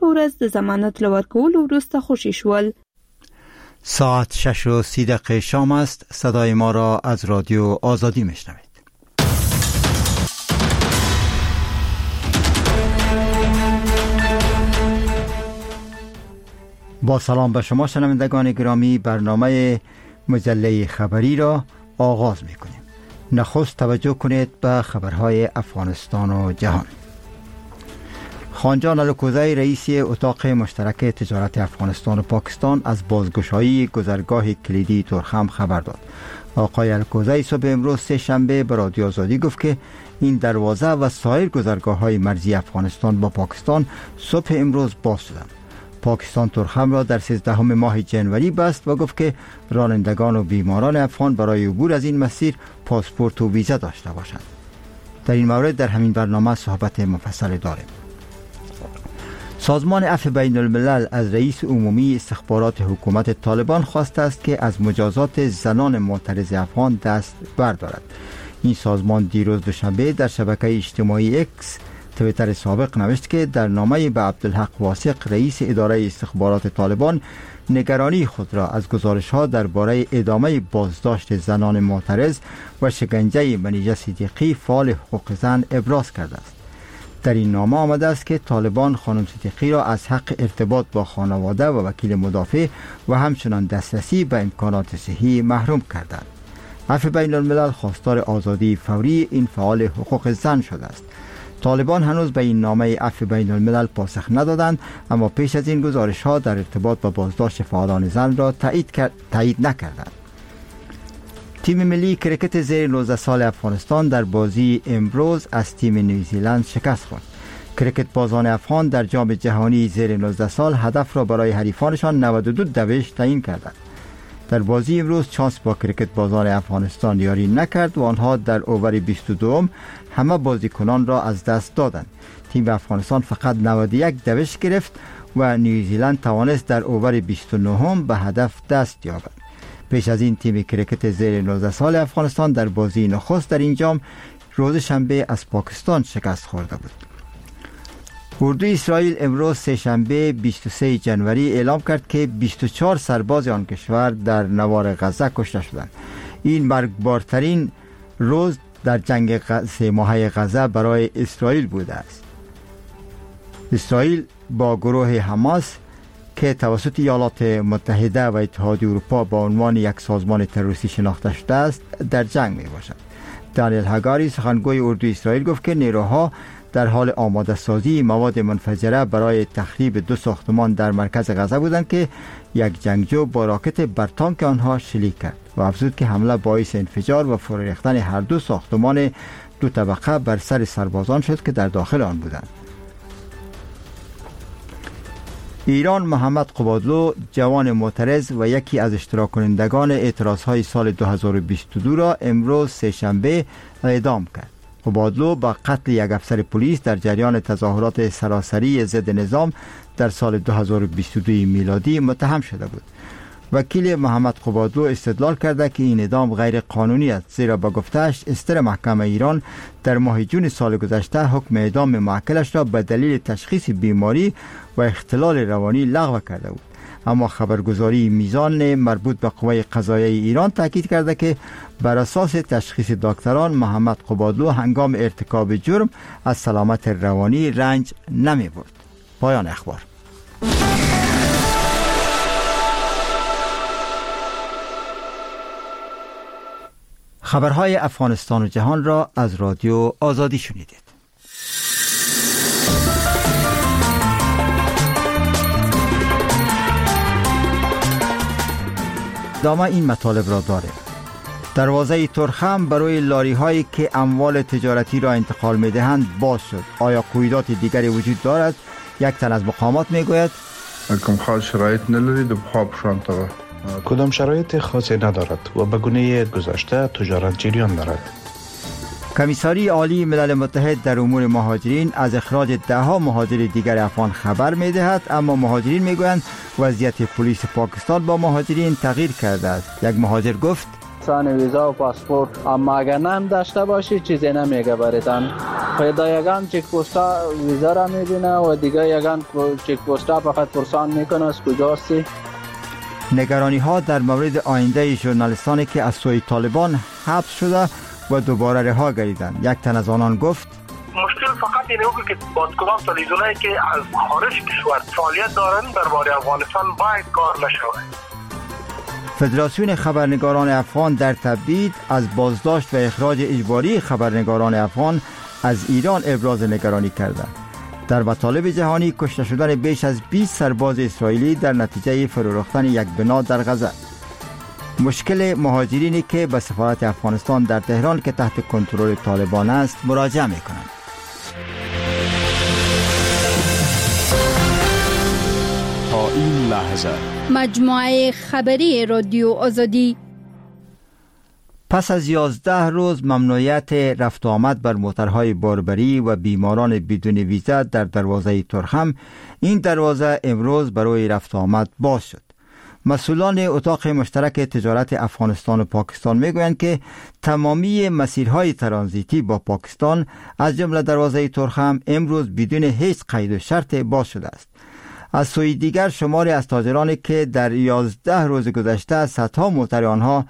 په ورځ د ضمانت لورکولو وروسته خوشي شول. ساعت 6:30 شام است. صدای ما را از رادیو آزادی میشنوید. با سلام به شما شنوندگان گرامی، برنامه مجله خبری را آغاز میکنیم. نخست توجه کنید به خبرهای افغانستان و جهان. خانجان الکوزی رئیس اتاق مشترک تجارت افغانستان و پاکستان از بازگشایی گذرگاه کلیدی تورخم خبر داد. آقای الکوزی صبح امروز سه شنبه به رادیو آزادی گفت که این دروازه و سایر گذرگاه‌های مرزی افغانستان با پاکستان صبح امروز باز شدند. پاکستان تورخم را در 13 ماه جنوری بست و گفت که رانندگان و بیماران افغان برای عبور از این مسیر پاسپورت و ویزا داشته باشند. در این مورد در همین برنامه صحبت مفصل داریم. سازمان عفو بین الملل از رئیس عمومی استخبارات حکومت طالبان خواسته است که از مجازات زنان معترض افغان دست بردارد. این سازمان دیروز دوشنبه در شبکه اجتماعی اکس تویتر سابق نوشت که در نامه به عبدالحق واثق رئیس اداره استخبارات طالبان نگرانی خود را از گزارش‌ها درباره ادامه بازداشت زنان معترض و شکنجه منیژه صدیقی فعال حقوق زن ابراز کرده است. در این نامه آمده است که طالبان خانم صدیقی را از حق ارتباط با خانواده و وکیل مدافع و همچنان دسترسی به امکانات صحی محروم کردند. عفو بین الملل خواستار آزادی فوری این فعال حقوق زن شده است. طالبان هنوز به این نامه عفو بین الملل پاسخ ندادند، اما پیش از این گزارش‌ها در ارتباط با بازداشت فعالان زن را تایید نکردند. تیم ملی کرکت زیر 19 سال افغانستان در بازی امروز از تیم نیوزیلند شکست خورد. کرکت بازان افغان در جام جهانی زیر 19 سال هدف را برای حریفانشان 92 دوش تعیین کردند. در بازی امروز چانس با کرکت بازان افغانستان یاری نکرد و آنها در اوور 22 همه بازیکنان را از دست دادند. تیم افغانستان فقط 91 دوش گرفت و نیوزیلند توانست در اوور 29 به هدف دست یابد. پیش از این تیم کرکت زیر 19 سال افغانستان در بازی نخست در این جام روز شنبه از پاکستان شکست خورده بود. اردوی اسرائیل امروز سه شنبه 23 جنوری اعلام کرد که 24 سرباز آن کشور در نوار غزه کشته شدند. این مرگبارترین روز در جنگ 3 ماهه غزه برای اسرائیل بوده است. اسرائیل با گروه حماس که توسط ایالات متحده و اتحادیه اروپا با عنوان یک سازمان تروریستی شناخته شده است در جنگ می باشد. دانیل هگاری سخنگوی اردوی اسرائیل گفت که نیروها در حال آماده سازی مواد منفجره برای تخریب 2 ساختمان در مرکز غزه بودند که یک جنگجو با راکت بر تانک آنها شلیک کرد و افزود که حمله باعث انفجار و فرو ریختن هر 2 ساختمان 2 طبقه بر سر سربازان شد که در داخل آن بودند. ایران محمد قبادلو جوان معترض و یکی از اشتراک کنندگان اعتراضهای سال 2022 را امروز سه شنبه اعدام کرد. قبادلو با قتل یک افسر پلیس در جریان تظاهرات سراسری ضد نظام در سال 2022 میلادی متهم شده بود. وکیل محمد قبادلو استدلال کرده که این اعدام غیر قانونی است، زیرا با گفته‌اش استر محکمه ایران در ماه جون سال گذشته حکم اعدام موکلش را به دلیل تشخیص بیماری و اختلال روانی لغو کرده بود. اما خبرگزاری میزان مربوط به قوه قضاییه ایران تاکید کرده که بر اساس تشخیص دکتران محمد قبادلو هنگام ارتکاب جرم از سلامت روانی رنج نمی برد. پایان اخبار. خبرهای افغانستان و جهان را از رادیو آزادی شنیدید. ادامه این مطالب را داره. دروازه تورخم برای لاری هایی که اموال تجارتی را انتقال می دهند باز شد. آیا قیودات دیگری وجود دارد؟ یک تن از مقامات می گوید کوم خاص شرایط نداری د بخاب شانتوه کدام شرایط خاصی ندارد و به گونه گذشته تجارت جریان دارد. کمیساری عالی ملل متحد در امور مهاجرین از اخراج 10 مهاجر دیگر افغان خبر می دهد، اما مهاجرین می گویند وضعیت پلیس پاکستان با مهاجرین تغییر کرده است. یک مهاجر گفت سان ویزا و پاسپورت، اما اگر نام داشته باشی چیزی نمیگه برایتان. پیدا یگان چک پوستا ویزا را میبینه و دیگه یگان چک پوستا فقط پرسان میکنه از کجاستی. نگرانی ها در مورد آینده ژورنالیستانی که از سوی طالبان حبس شده و دوباره رها گردیدند. یک تن از آنان گفت مشکل فقط اینه که بازگوان تلویزیونایی که از خارج کشور فعالیت دارن درباره افغانستان باید کار نشود. فدراسیون خبرنگاران افغان در تبعید از بازداشت و اخراج اجباری خبرنگاران افغان از ایران ابراز نگرانی کردند. در مطالب جهانی کشته شدن بیش از 20 سرباز اسرائیلی در نتیجه فرو ریختن یک بنا در غزه. مشکل مهاجرینی که به سفارت افغانستان در تهران که تحت کنترل طالبان است مراجعه می‌کنند. تا این لحظه مجموعه خبری رادیو آزادی. پس از 11 روز ممنوعیت رفت و آمد بر موترهای باربری و بیماران بدون ویزا در دروازه ترخم، این دروازه امروز برای رفت و آمد باز شد. مسئولان اتاق مشترک تجارت افغانستان و پاکستان میگویند که تمامی مسیرهای ترانزیتی با پاکستان از جمله دروازه ترخم امروز بدون هیچ قید و شرط باز شده است. از سوی دیگر شماری از تاجرانی که در 11 روز گذشته صدها موتر آنها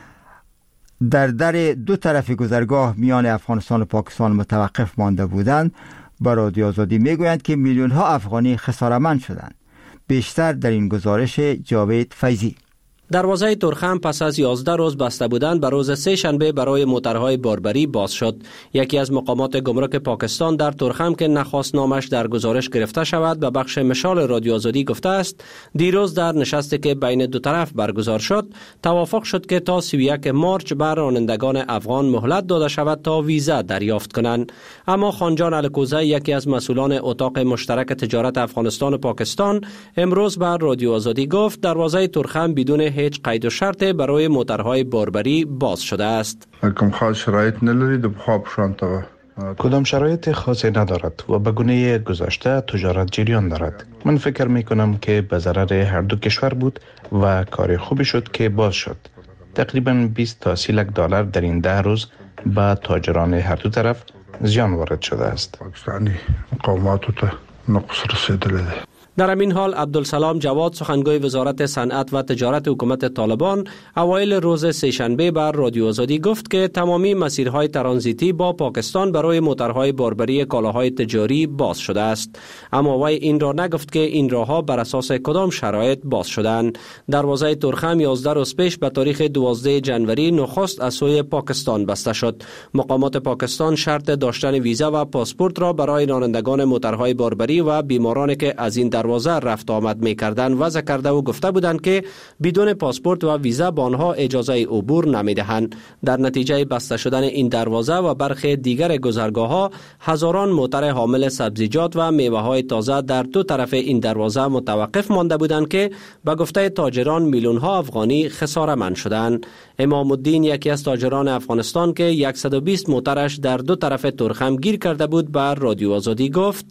در دو طرف گذرگاه میان افغانستان و پاکستان متوقف مانده بودند به رادیو آزادی میگویند که میلیون ها افغانی خساره‌مند شدند. بیشتر در این گزارش جاوید فیضی. دروازه ترخم پس از 11 روز بسته بودن به روز سه شنبه برای موترهای باربری باز شد. یکی از مقامات گمرک پاکستان در ترخم که نخواست نامش در گزارش گرفته شود به بخش مشال رادیو آزادی گفته است دیروز در نشستی که بین دو طرف برگزار شد توافق شد که تا 31 مارچ بر رانندگان افغان مهلت داده شود تا ویزا دریافت کنند. اما خانجان الکوزه یکی از مسئولان اتاق مشترک تجارت افغانستان و پاکستان امروز بر رادیو آزادی گفت دروازه ترخم بدون هیچ قید و شرط برای موترهای باربری باز شده است. کوم خاص شرایط ندارید و بخواب شانتا کدام شرایط خاصی ندارد و به گونه گذشته تجارت جریان دارد. من فکر می کنم که به ضرر هر دو کشور بود و کار خوبی شد که باز شد. تقریبا 20 تا 30 لک دلار در این 10 روز به تاجران هر دو طرف زیان وارد شده است. پاکستانی مقاماتو ته نقص رسیدلی ده. در همین حال عبدالسلام جواد سخنگوی وزارت صنعت و تجارت حکومت طالبان اوایل روز سه‌شنبه بر رادیو آزادی گفت که تمامی مسیرهای ترانزیتی با پاکستان برای موترهای باربری کالاهای تجاری باز شده است. اما وی این را نگفت که این راهها بر اساس کدام شرایط باز شدند. دروازه ترخم 11 روز پیش به تاریخ 12 جنوری نخست از سوی پاکستان بسته شد. مقامات پاکستان شرط داشتن ویزا و پاسپورت را برای رانندگان موترهای باربری و بیمارانی که از این دروازه رفت آمد می‌کردند وضع کرده و گفته بودند که بدون پاسپورت و ویزا به آنها اجازه عبور نمی‌دهند. در نتیجه بسته شدن این دروازه و برخی دیگر گذرگاه‌ها هزاران موتر حامل سبزیجات و میوه‌های تازه در دو طرف این دروازه متوقف مانده بودند که به گفته تاجران میلیون‌ها افغانی خساره‌مند شدند. امام الدین یکی از تاجران افغانستان که 120 موترش در دو طرف ترخم گیر کرده بود بر رادیو آزادی گفت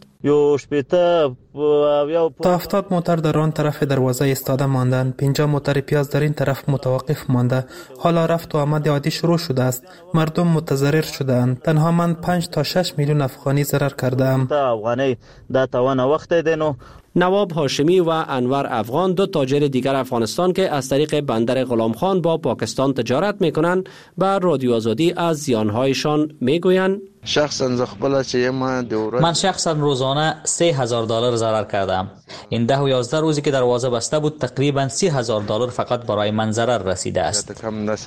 تا 70 موتر در آن طرف دروازه ایستاده ماندند. 50 موتر پیاز در این طرف متوقف مانده. حالا رفت و آمد عادی شروع شده است. مردم متضرر شدند. تنها من 5 تا 6 میلیون افغانی ضرر کردم. نواب هاشمی و انور افغان دو تاجر دیگر افغانستان که از طریق بندر غلام خان با پاکستان تجارت میکنند بر رادیو آزادی از زیانهایشان میگویند من شخصا روزانه $3,000 ضرر کردم. این 10 و 11 روزی که دروازه بسته بود تقریبا $30,000 فقط برای من ضرر رسیده است.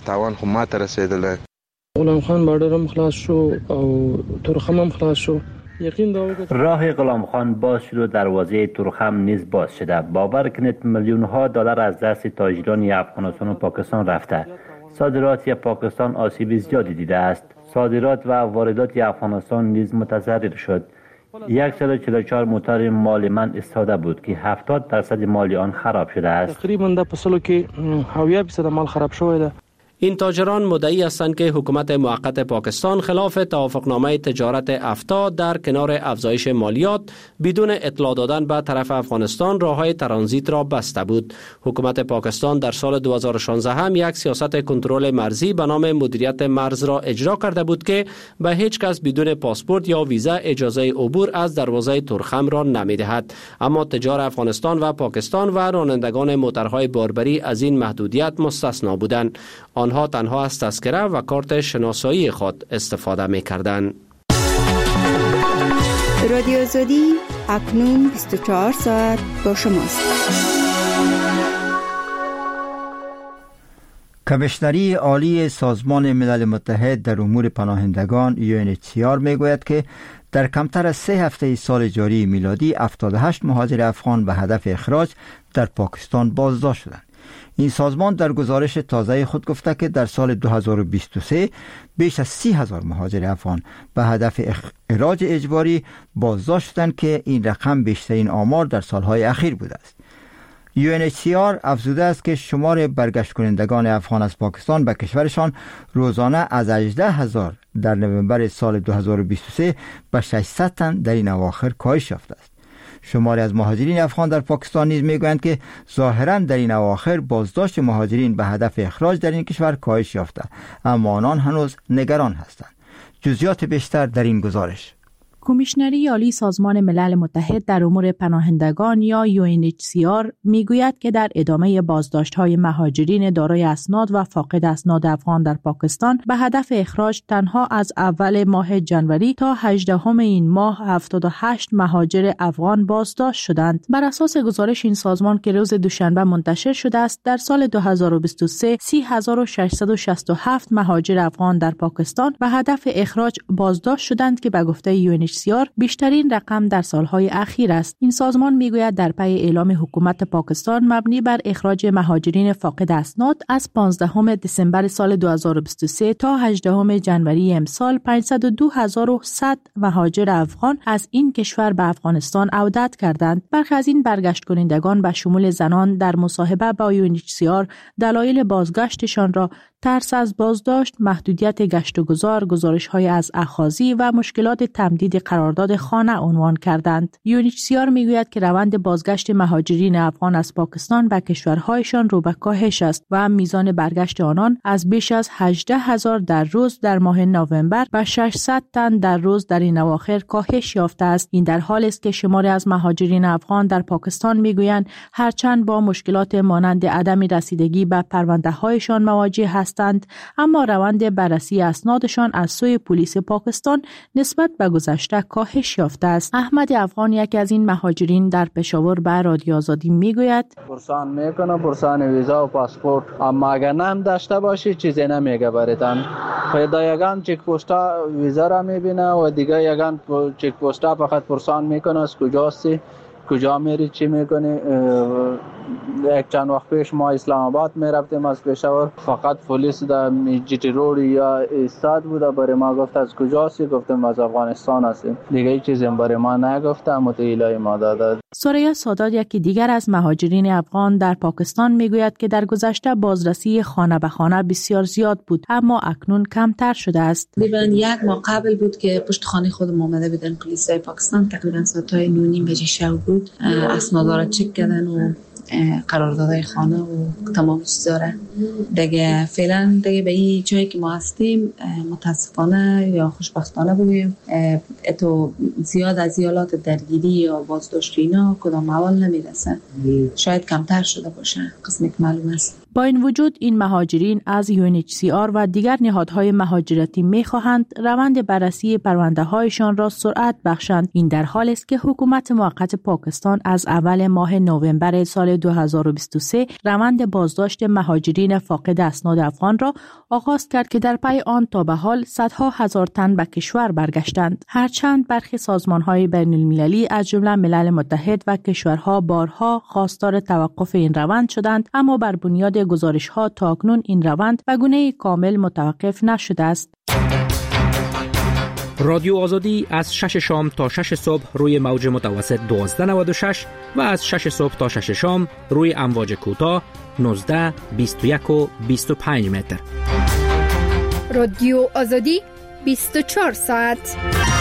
غلام خان بندر هم خلاص شو او ترخم هم خلاص شو. راه غلام خان باز شد و دروازه ترخم نیز باز شده. باور کنید میلیون ها دلار از دست تاجران افغانستان و پاکستان رفته. صادرات پاکستان آسیب زیادی دیده است. صادرات و واردات افغانستان نیز متضرر شد. 144 موتر مال من استاده بود که 70% مال آن خراب شده است. تقریبا در فصلو که 70% مال خراب شده. این تاجران مدعی هستند که حکومت موقت پاکستان خلاف توافقنامه تجارت افتا در کنار افزایش مالیات بدون اطلاع دادن به طرف افغانستان راههای ترانزیت را بسته بود. حکومت پاکستان در سال 2016 هم یک سیاست کنترل مرزی به نام مدیریت مرز را اجرا کرده بود که به هیچ کس بدون پاسپورت یا ویزا اجازه عبور از دروازه تورخم را نمی‌دهد. اما تجار افغانستان و پاکستان و رانندگان موترهای باربری از این محدودیت مستثنا بودند. آنها تنها از تذکره و کارت شناسایی خود استفاده می‌کردند. رادیو آزادی اکنون 24 ساعت با شماست. کمیشنری عالی سازمان ملل متحد در امور پناهندگان UNHCR میگوید که در کمتر از 3 هفته سال جاری میلادی 78 مهاجر افغان به هدف اخراج در پاکستان بازداشت شدند. این سازمان در گزارش تازه خود گفته که در سال 2023 بیش از 30,000 مهاجر افغان به هدف اخراج اجباری بازداشت شدند که این رقم بیشترین آمار در سالهای اخیر بوده است. UNHCR افزوده است که شمار برگشت کنندگان افغان از پاکستان به کشورشان روزانه از 18,000 در نوامبر سال 2023 به 600 تن در این اواخر کاهش یافته است. شماری از مهاجرین افغان در پاکستان نیز میگویند که ظاهراً در این اواخر بازداشت مهاجرین به هدف اخراج در این کشور کاهش یافته، اما آنان هنوز نگران هستند. جزئیات بیشتر در این گزارش. کمیشنری عالی سازمان ملل متحد در امور پناهندگان یا UNHCR میگوید که در ادامه بازداشت‌های مهاجرین دارای اسناد و فاقد اسناد افغان در پاکستان به هدف اخراج تنها از اول ماه جنوری تا 18 این ماه 78 مهاجر افغان بازداشت شدند. بر اساس گزارش این سازمان که روز دوشنبه منتشر شده است، در سال 2023 30,667 مهاجر افغان در پاکستان به هدف اخراج بازداشت شدند که به گفته UNHCR بیشترین رقم در سالهای اخیر است. این سازمان میگوید در پی اعلام حکومت پاکستان مبنی بر اخراج مهاجرین فاقد اسناد از 15 دسامبر سال 2023 تا 18 جنوری امسال 502,100 مهاجر افغان از این کشور به افغانستان عودت کردند. برخی از این برگشت کنندگان به شمول زنان در مصاحبه با UNHCR دلایل بازگشتشان را ترس از بازداشت، محدودیت گشت و گذار، گزارش‌های از اخاذی و مشکلات تمدید قرارداد خانه عنوان کردند. UNHCR میگوید که روند بازگشت مهاجرین افغان از پاکستان به کشورهایشان رو به کاهش است و میزان برگشت آنان از بیش از 18,000 در روز در ماه نوامبر به 600 تن در روز در این اواخر کاهش یافته است. این در حالی است که شماری از مهاجرین افغان در پاکستان میگویند هرچند با مشکلات مانند عدم رسیدگی به پرونده‌هایشان مواجه هستند، اما روند بررسی اسنادشان از سوی پلیس پاکستان نسبت به گذشته کاهش یافته است. احمد افغان یکی از این مهاجرین در پشاور به رادیو آزادی میگوید پرسان میکنه پرسان ویزا و پاسپورت، اما اگر نام داشته باشی چیزی نمیگه براتان. پیدا یگان چک پستا ویزا را میبینه و دیگه یگان چک پستا فقط پرسان میکنه از کجاستی، کجا میری، چی میکنی. یک چند وقت پیش ما اسلام آباد میرفتیم از پشاور، فقط پلیس در جیتی روড یا ایستاد بود، برای ما گفت از کجاست، گفتم از افغانستان هستیم. دیگه هیچ چیزی برای ما نگفت، متعیلای ما داد. سوریا سادات یکی دیگر از مهاجرین افغان در پاکستان میگوید که در گذشته بازرسی خانه به خانه بسیار زیاد بود، اما اکنون کمتر شده است. تقریبا یک ماه قبل بود که پشت خانه خودم اومده بودن پلیسای پاکستان، تقریبا ساعت 9:30 بجه شب بود، اسنادا را چک کردن و قراردادهای خانه و تمام چیزا را دیگه فعلا دیگه به این جایی که ما هستیم متاسفانه یا خوشبختانه بگویم تو زیاد از ایالات درگیری یا بازداشت اینا کدام اول نمیرسه، شاید کمتر شده باشه قسمی که معلوم است. با این وجود این مهاجرین از UNHCR و دیگر نهادهای مهاجرتی می‌خواهند روند بررسی پرونده‌هایشان را سرعت بخشند. این در حالی است که حکومت موقت پاکستان از اول ماه نوامبر سال 2023 روند بازداشت مهاجرین فاقد اسناد افغان را آغاز کرد که در پی آن تا به حال صدها هزار تن به کشور برگشتند. هرچند برخی سازمان‌های بین‌المللی از جمله ملل متحد و کشورها بارها خواستار توقف این روند شدند، اما بر بنیاد گزارش‌ها تاکنون این روند به گونه کامل متوقف نشده است. رادیو آزادی از 6 شام تا 6 صبح روی موج متوسط 1296 و از 6 صبح تا 6 شام روی امواج کوتاه 19 21 و 25 متر. رادیو آزادی 24 ساعت.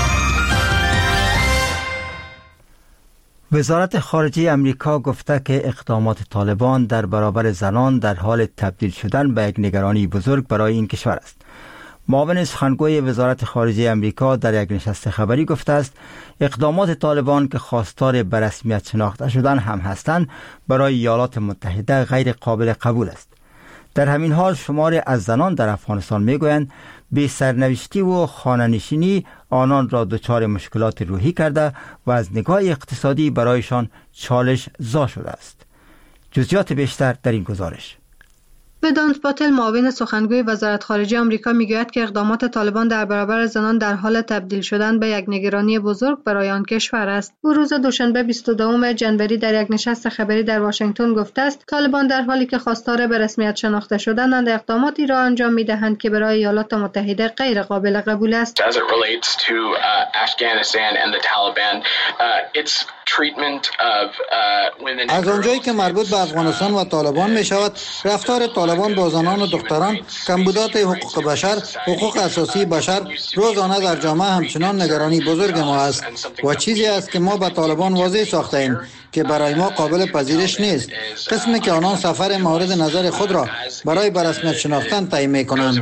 وزارت خارجه امریکا گفته که اقدامات طالبان در برابر زنان در حال تبدیل شدن به یک نگرانی بزرگ برای این کشور است. معاون سخنگوی وزارت خارجه امریکا در یک نشست خبری گفته است اقدامات طالبان که خواستار به رسمیت شناخته شدن هم هستند برای ایالات متحده غیر قابل قبول است. در همین حال شماری از زنان در افغانستان میگویند بی سرنوشتی و خانه‌نشینی آنان را دچار مشکلات روحی کرده و از نگاه اقتصادی برایشان چالش زا شده است. جزئیات بیشتر در این گزارش. ودانت پاتل معاون سخنگوی وزارت خارجه آمریکا میگوید که اقدامات طالبان در برابر زنان در حال تبدیل شدن به یک نگرانی بزرگ برای آن کشور است. او روز دوشنبه 22 جنوری در یک نشست خبری در واشنگتن گفته است طالبان در حالی که خواستار به رسمیت شناخته شدنند اقداماتی را انجام میدهند که برای ایالات متحده غیر قابل قبول است. از آنجایی که مربوط به افغانستان و طالبان می شود، رفتار طالبان با زنان و دختران، کمبودات حقوق بشر، حقوق اساسی بشر روزانه در جامعه همچنان نگرانی بزرگ ما است و چیزی است که ما به طالبان واضح ساخته ایم که برای ما قابل پذیرش نیست. قسمی که آنان سفر مورد نظر خود را برای به رسمیت شناختن تعیین می‌کنند.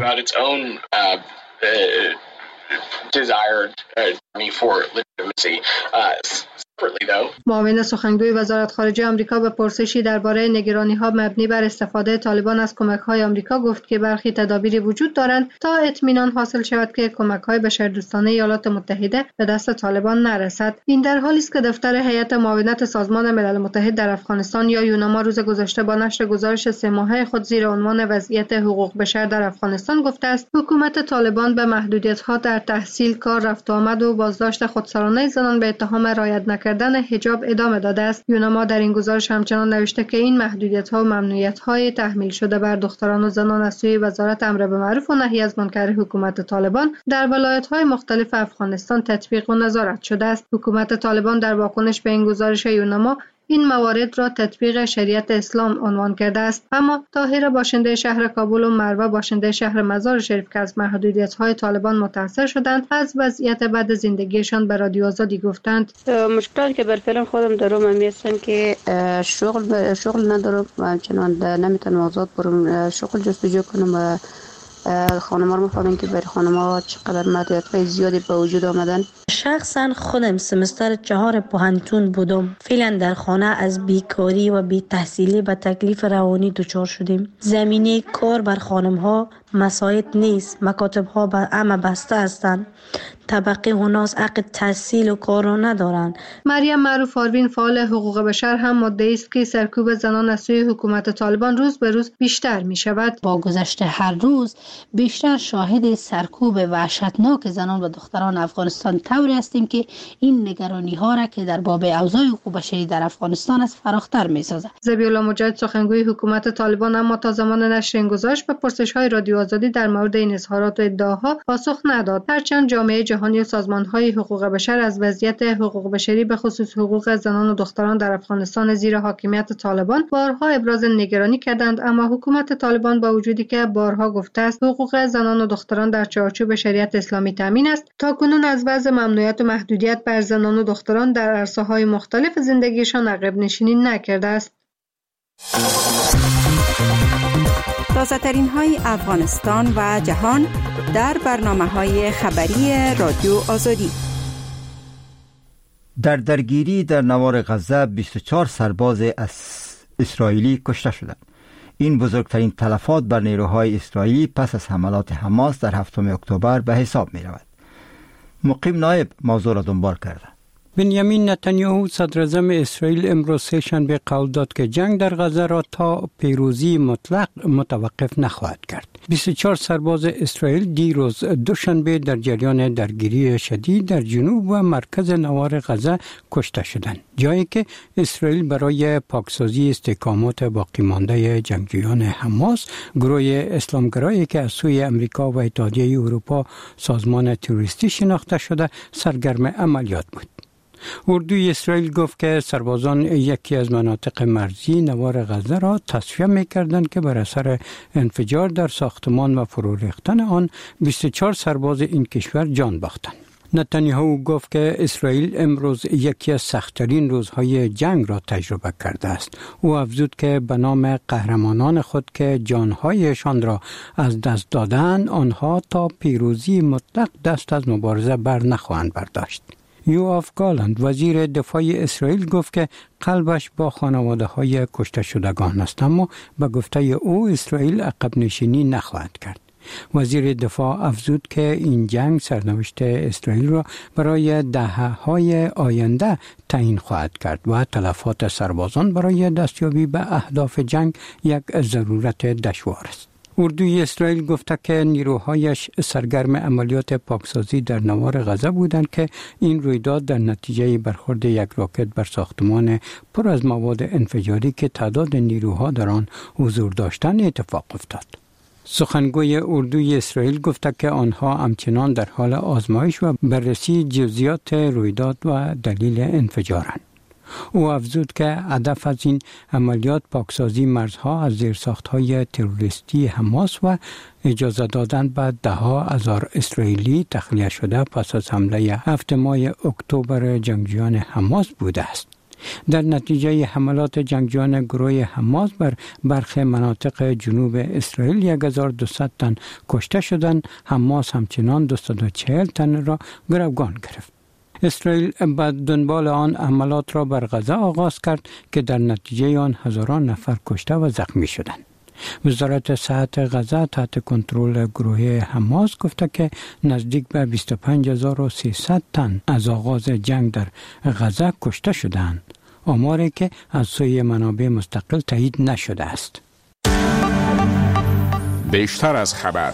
معاون سخنگوی وزارت خارجه آمریکا به پرسشی درباره نگرانی‌ها مبنی بر استفاده طالبان از کمک‌های آمریکا گفت که برخی تدابیری وجود دارند تا اطمینان حاصل شود که کمک‌های بشردوستانه ایالات متحده به دست طالبان نرسد. این در حالی است که دفتر هیئت معاونت سازمان ملل متحد در افغانستان یا یوناما روز گذشته با نشر گزارش 3 ماهه خود زیر عنوان وضعیت حقوق بشر در افغانستان گفته است حکومت طالبان به محدودیت‌ها در تحصیل، کار، رفت و آمد و بازداشت خودسرانه زنان به اتهام رعایت نکردن حجاب ادامه داده است. یوناما در این گزارش همچنان نوشته که این محدودیت‌ها و ممنوعیت‌های تحمیل شده بر دختران و زنان از سوی وزارت امر به معروف و نهی از منکر حکومت طالبان در ولایت‌های مختلف افغانستان تطبیق و نظارت شده است. حکومت طالبان در واکنش به این گزارش یوناما این موارد را تطبیق شریعت اسلام عنوان کرده است. اما طاهره باشنده شهر کابل و مروه باشنده شهر مزار شریف که از محدودیت‌های طالبان متاثر شدند از وضعیت بد زندگیشان به رادیو آزادی گفتند. مشکلاتی که بر فعلا خودم دارم همی هستن که شغل ندارم و همچنان نمیتونم آزاد برم شغل جستجو کنم و خانم‌ها رو می‌فهمن که برای خانم‌ها چقدر محدودیت‌های زیادی به وجود آمدن. شخصا خودم سمستر 4 پوهنتون بودم. فعلا در خانه از بیکاری و بی تحصیلی به تکلیف روانی دچار شدیم. زمینه کار بر خانم‌ها مساعد نیست. مکاتب‌ها به همه بسته هستند. طبقه هناس حق تحصیل و کار را ندارند. مریم معروف آروین فعال حقوق بشر هم مدعی است که سرکوب زنان از سوی حکومت طالبان روز به روز بیشتر می شود. با گذشت هر روز بیشتر شاهد سرکوب وحشتناک زنان و دختران افغانستان طوری هستیم که این نگرانی ها را که در باب اوضاع حقوق بشری در افغانستان است فراختر می سازد. ذبیح الله مجاهد سخنگوی حکومت طالبان اما تا زمان نشر این گزارش به پرسش های رادیو آزادی در مورد این اظهارات و ادعاها پاسخ نداد. هرچند جامعه جهانی و سازمان‌های حقوق بشر از وضعیت حقوق بشری به خصوص حقوق زنان و دختران در افغانستان زیر حاکمیت طالبان بارها ابراز نگرانی کردند، اما حکومت طالبان با وجودی که بارها گفته است حقوق زنان و دختران در چارچوب شریعت اسلامی تامین است، تاکنون از وضع ممنوعیت و محدودیت بر زنان و دختران در عرصه‌های مختلف زندگیشان عقب نشینی نکرده است. تازه‌ترین های افغانستان و جهان در برنامه‌های خبری رادیو آزادی. در درگیری در نوار غزه 24 سرباز اسرائیلی کشته شدند. این بزرگترین تلفات بر نیروهای اسرائیلی پس از حملات حماس در 7 اکتبر به حساب می رود. مقیم نایب موضوع را دنبال کرده. بنیامین نتانیاهو صدر اعظم اسرائیل امروز سه‌شنبه قول داد که جنگ در غزه را تا پیروزی مطلق متوقف نخواهد کرد. 24 سرباز اسرائیل دیروز دوشنبه در جریان درگیری شدید در جنوب و مرکز نوار غزه کشته شدند، جایی که اسرائیل برای پاکسازی استحکامات باقی مانده جنگجویان حماس، گروه اسلامگرایی که از سوی امریکا و اتحادیه اروپا سازمان تروریستی شناخته شده، سرگرم عملیات بود. اردوی اسرائیل گفت که سربازان یکی از مناطق مرزی نوار غزه را تصفیه می‌کردند که بر اثر انفجار در ساختمان و فرو ریختن آن 24 سرباز این کشور جان باختند. نتانیاهو گفت که اسرائیل امروز یکی از سخت‌ترین روزهای جنگ را تجربه کرده است. او افزود که به نام قهرمانان خود که جانهایشان را از دست دادند، آنها تا پیروزی مطلق دست از مبارزه بر نخواهند برداشت. یوآف گالند وزیر دفاع اسرائیل گفت که قلبش با خانواده های کشته شدگان است، اما به گفته او اسرائیل عقب نشینی نخواهد کرد. وزیر دفاع افزود که این جنگ سرنوشت اسرائیل را برای دهه‌های آینده تعیین خواهد کرد و تلفات سربازان برای دستیابی به اهداف جنگ یک ضرورت دشوار است. اردوی اسرائیل گفته که نیروهایش سرگرم عملیات پاکسازی در نوار غزه بودند که این رویداد در نتیجه برخورد یک راکت بر ساختمان پر از مواد انفجاری که تعداد نیروها در آن حضور داشتند اتفاق افتاد. سخنگوی اردوی اسرائیل گفته که آنها همچنان در حال آزمایش و بررسی جزئیات رویداد و دلیل انفجارند. او افزود که هدف از این عملیات پاکسازی مرزها از زیرساخت‌های تروریستی حماس و اجازه دادن به ده‌ها هزار اسرائیلی تخلیه شده پس از حمله 7 ماه اکتبر جنگجویان حماس بوده است. در نتیجه حملات جنگجویان گروه حماس بر برخی مناطق جنوب اسرائیل 1200 تن کشته شدند. حماس همچنان 240 تن را گروگان گرفت. اسرائیل به دنبال آن حملات را بر غزه آغاز کرد که در نتیجه آن هزاران نفر کشته و زخمی شدند. وزارت صحت غزه تحت کنترل گروه حماس گفته که نزدیک به 25300 تن از آغاز جنگ در غزه کشته شدند، آماری که از سوی منابع مستقل تایید نشده است. بیشتر از خبر.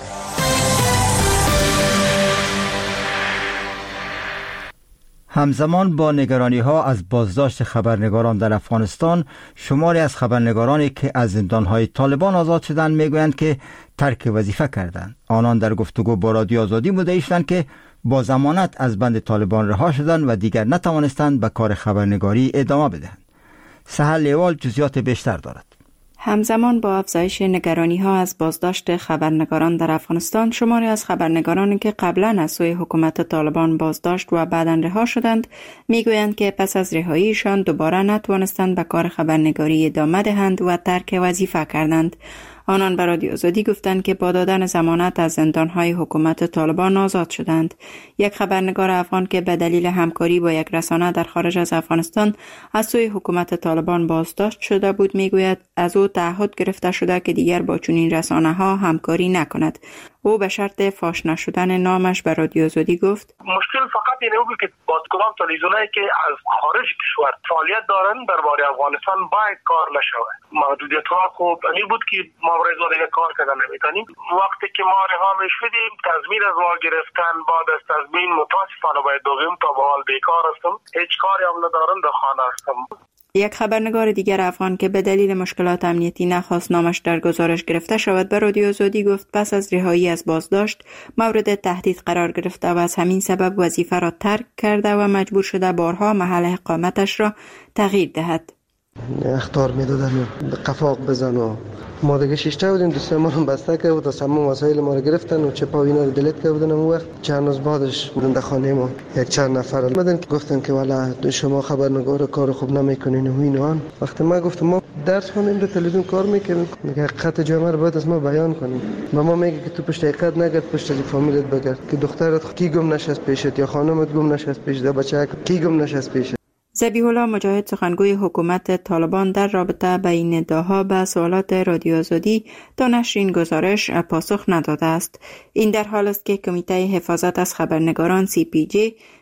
همزمان با نگرانی‌ها از بازداشت خبرنگاران در افغانستان، شماری از خبرنگارانی که از زندان‌های طالبان آزاد شدند میگویند که ترک وظیفه کردند. آنان در گفتگو با رادیو آزادی مدعی شدند که با ضمانت از بند طالبان رها شدند و دیگر نتوانستند به کار خبرنگاری ادامه بدهند. سهر لیوال جزئیات بیشتر دارد. همزمان با افزایش نگرانی‌ها از بازداشت خبرنگاران در افغانستان، شماری از خبرنگارانی که قبلا از سوی حکومت طالبان بازداشت و بعداً رها شدند میگویند که پس از رهاییشان دوباره نتوانستند به کار خبرنگاری ادامه دهند و ترک وظیفه کردند. آنان به رادیو آزادی گفتند که با دادن ضمانت از زندان‌های حکومت طالبان آزاد شدند. یک خبرنگار افغان که به دلیل همکاری با یک رسانه در خارج از افغانستان از سوی حکومت طالبان بازداشت شده بود میگوید از او تعهد گرفته شده که دیگر با چنین رسانه‌ها همکاری نکند. او به شرط فاش نشدن نامش به رادیو آزادی گفت مشکل فقط اینه بود که با کدام تلویزیونایی که از خارج کشور فعالیت دارن درباره افغانستان باید کار نشود. محدودیت‌ها خوب این بود که ما برای زیاده کار کردن نمیتونیم. وقتی که ما رها میشدیم تضمین از ما گرفتن، بعد از تضمین متاسفانه باید بگویم تا به حال بیکار هستم، هیچ کاری هم ندارم، در خانه هستم. یک خبرنگار دیگر افغان که به دلیل مشکلات امنیتی نخواست نامش در گزارش گرفته شود به رادیو آزادی گفت پس از رهایی از بازداشت مورد تهدید قرار گرفته و از همین سبب وظیفه را ترک کرده و مجبور شده بارها محل اقامتش را تغییر دهد. اخطار میدادن قفاق بزن و ما دیگه شیشته بودیم، دوست ما رو بسته کرده بود، تمام وسایل ما رو گرفتن و چپ و اینا رو دلیت کرده بودن. اون وقت چند روز بعدش بودن در خانه ما یک چند نفر اومدن که گفتن که والا شما خبرنگار کار خوب نمیکنین و اینا. وقتی ما گفتم ما درس خوندیم در تلویزیون کار میکنیم، میگه حقیقت جامعه رو باید از ما بیان کنیم. ما میگه که تو پشت حقیقت نگرد، پشت فامیلت بگرد که دخترت کی گم نشست پیشت یا خانمت گم نشست پیشت یا بچه‌ت کی گم نشست پیشت. ذبیح الله مجاهد سخنگوی حکومت طالبان در رابطه با این ادعاها به سوالات رادیو آزادی تا نشر این گزارش پاسخ نداده است. این در حال است که کمیته حفاظت از خبرنگاران CPJ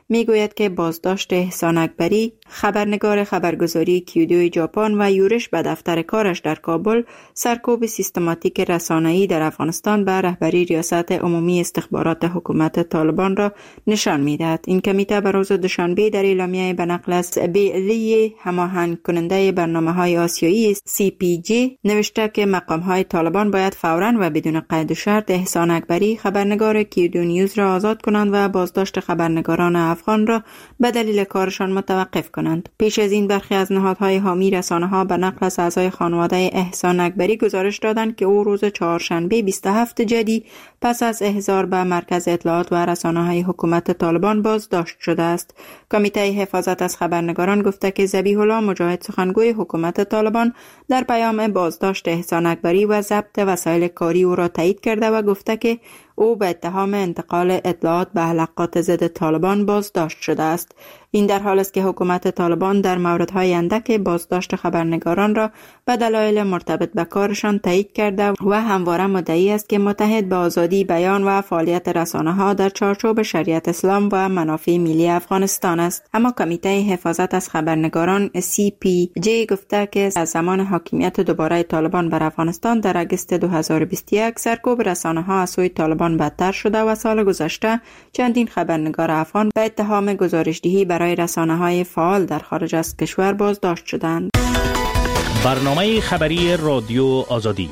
میگوید که بازداشت احسان اکبری، خبرنگار خبرگزاری کیودو ژاپن و یورش به دفتر کارش در کابل سرکوب سیستماتیک رسانه‌ای در افغانستان به رهبری ریاست عمومی استخبارات حکومت طالبان را نشان می‌دهد. این کمیته به روز دوشنبه در اعلامیه به نقل از بیلی هماهنگ کننده برنامه‌های آسیایی CPJ نوشته که مقام‌های طالبان باید فوراً و بدون قید و شرط احسان اکبری، خبرنگار کیودو نیوز را آزاد کنند و بازداشت خبرنگاران افغان را به دلیل کارشان متوقف کنند. پیش از این برخی از نهادهای حامی رسانه‌ها به نقل از اعضای خانواده احسان اکبری گزارش دادند که او روز چهارشنبه 27 جدی پس از احضار به مرکز اطلاعات و رسانه‌های حکومت طالبان بازداشت شده است. کمیته حفاظت از خبرنگاران گفته که ذبیح الله مجاهد، سخنگوی حکومت طالبان، در پیام بازداشت احسان اکبری و ضبط وسایل کاری او را تایید کرده و گفته که او به اتهام انتقال اطلاعات به حلقات ضد طالبان بازداشت شده است. این در حال است که حکومت طالبان در موردهای اندک بازداشت خبرنگاران را به دلایل مرتبط به کارشان تایید کرده و همواره مدعی است که متحد به آزادی بیان و فعالیت رسانه‌ها در چارچوب شریعت اسلام و منافع ملی افغانستان است. اما کمیته حفاظت از خبرنگاران CPJ گفته که از زمان حاکمیت دوباره طالبان بر افغانستان در اگست 2021 سرکوب رسانه‌ها از سوی طالبان بدتر شده و سال گذشته چندین خبرنگار افغان به اتهام گزارش‌دهی برای رسانه‌های فعال در خارج از کشور بازداشت شدند. برنامه خبری رادیو آزادی.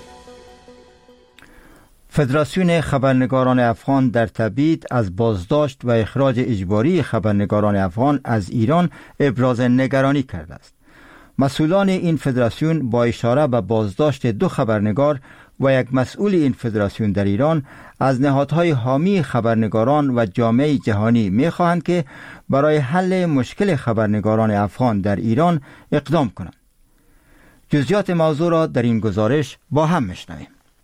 فدراسیون خبرنگاران افغان در تبعید از بازداشت و اخراج اجباری خبرنگاران افغان از ایران ابراز نگرانی کرده است. مسئولان این فدراسیون با اشاره به بازداشت 2 خبرنگار و یک مسئول این فدراسیون در ایران از نهادهای حامی خبرنگاران و جامعه جهانی می‌خواهند که برای حل مشکل خبرنگاران افغان در ایران اقدام کنند. جزئیات موضوع را در این گزارش با هم میشنویم.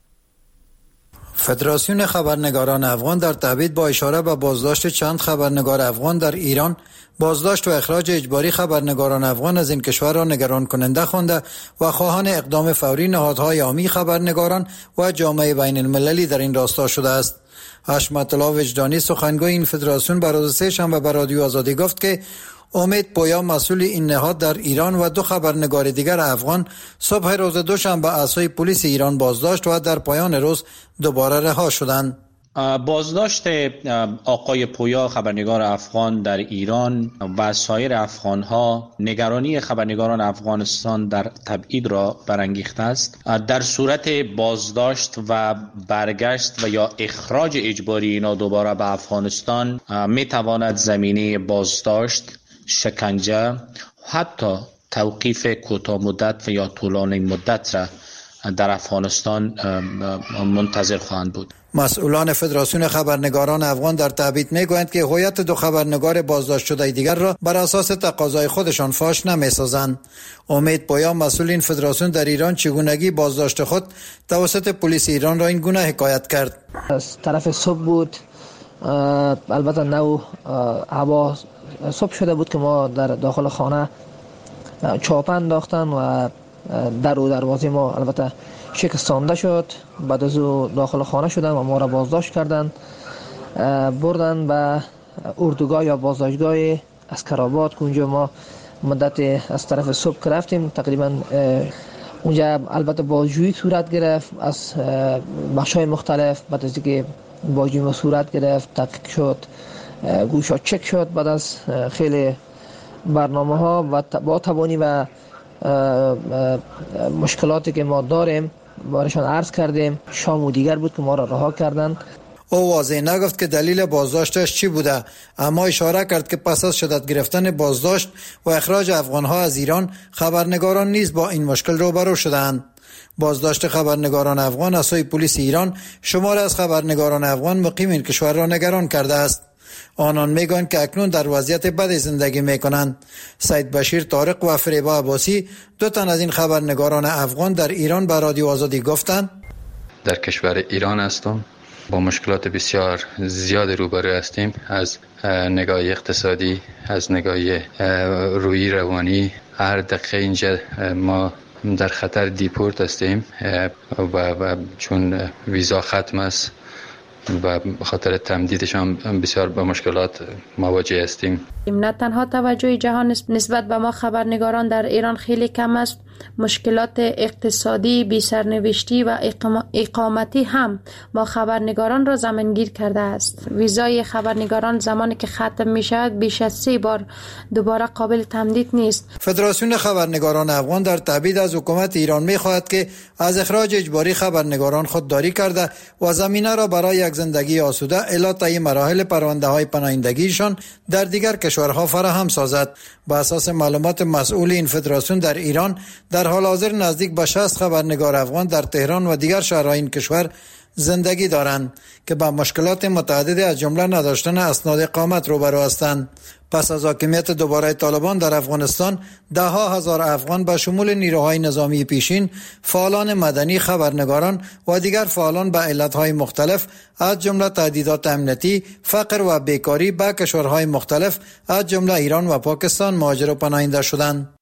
فدراسیون خبرنگاران افغان در تبعید با اشاره به بازداشت چند خبرنگار افغان در ایران، بازداشت و اخراج اجباری خبرنگاران افغان از این کشور را نگران کننده خوانده و خواهان اقدام فوری نهادهای حامی خبرنگاران و جامعه بین المللی در این راستا شده است. حشمت الله وجدانی، سخنگوی این فدراسیون، بر روز سه‌شنبه به رادیو آزادی گفت که امید پویا، مسئول این نهاد در ایران، و 2 خبرنگار دیگر افغان صبح روز دوشنبه اعضای پلیس ایران بازداشت و در پایان روز دوباره رها شدند. بازداشت آقای پویا، خبرنگار افغان در ایران، و سایر افغان‌ها نگرانی خبرنگاران افغانستان در تبعید را برانگیخته است. در صورت بازداشت و برگشت و یا اخراج اجباری اینا دوباره به افغانستان میتواند زمینه بازداشت، شکنجه، حتی توقیف کوتاه مدت و یا طولانی مدت را در افغانستان منتظر خواهند بود. مسئولان فدراسیون خبرنگاران افغان در تبعید میگویند که هویت 2 خبرنگار بازداشت شده دیگر را بر اساس تقاضای خودشان فاش نمی‌سازند. امید پویا، مسئول این فدراسیون در ایران، چگونگی بازداشت خود توسط پلیس ایران را این گونه حکایت کرد. از طرف صبح بود، البته نو هوا صبح شده بود که ما در داخل خانه چاپ انداختن و در و دروازه ما البته شکستانده شد. بعد از او داخل خانه شدن و ما را بازداشت کردند، بردن به اردوگاه یا بازداشتگاه اسکرآباد که اونجا ما مدت از طرف صبح رفتیم. تقریبا اونجا البته بازجویی صورت گرفت از بخش‌های مختلف. بعد از اینکه بازجویی صورت گرفت، تحقیق شد، گوشا چک شد، بعد از خیلی برنامه‌ها و با توانی و مشکلاتی که ما داریم بارشان عرض کردیم. شام و دیگر بود که ما را رها کردند. او واضح نگفت که دلیل بازداشتش چی بوده، اما اشاره کرد که پس از شدت گرفتن بازداشت و اخراج افغانها از ایران، خبرنگاران نیز با این مشکل روبرو شدند. بازداشت خبرنگاران افغان از سوی پلیس ایران شمار از خبرنگاران افغان مقیم این کشور را نگران کرده است. آنان میگویند که اکنون در وضعیت بدی زندگی میکنند. سید بشیر طارق و فریبا عباسی، 2 تن از این خبرنگاران افغان در ایران به رادیو آزادی گفتند در کشور ایران هستم، با مشکلات بسیار زیاد روبرو هستیم، از نگاه اقتصادی، از نگاه روحی روانی. هر دقیقه اینجا ما در خطر دیپورت هستیم و چون ویزا ختم است و خاطر تمدیدشان بسیار با مشکلات مواجه هستیم. نه تنها توجه جهان نسبت به ما خبرنگاران در ایران خیلی کم است، مشکلات اقتصادی، بی‌سرنوشتی و اقامتی هم ما خبرنگاران را زمینگیر کرده است. ویزای خبرنگاران زمانی که ختم می شود بیش از 3 بار دوباره قابل تمدید نیست. فدراسیون خبرنگاران افغان در تبعید از حکومت ایران می خواهد که از اخراج اجباری خبرنگاران خودداری کرده و زمینه را برای یک زندگی آسوده الی طی مراحل پرونده های پناهندگیشان در دیگر کشورها فراهم سازد. با اساس معلومات مسئول این فدراسیون در ایران در حال حاضر نزدیک به 60 خبرنگار افغان در تهران و دیگر شهرهای این کشور زندگی دارند که با مشکلات متعددی از جمله نداشتن اسناد اقامت روبرو هستند. پس از حاکمیت دوباره طالبان در افغانستان، ده ها هزار افغان به شمول نیروهای نظامی پیشین، فعالان مدنی، خبرنگاران و دیگر فعالان به علتهای مختلف از جمله تهدیدات امنیتی، فقر و بیکاری به کشورهای مختلف از جمله ایران و پاکستان مهاجر و پناهنده شدند.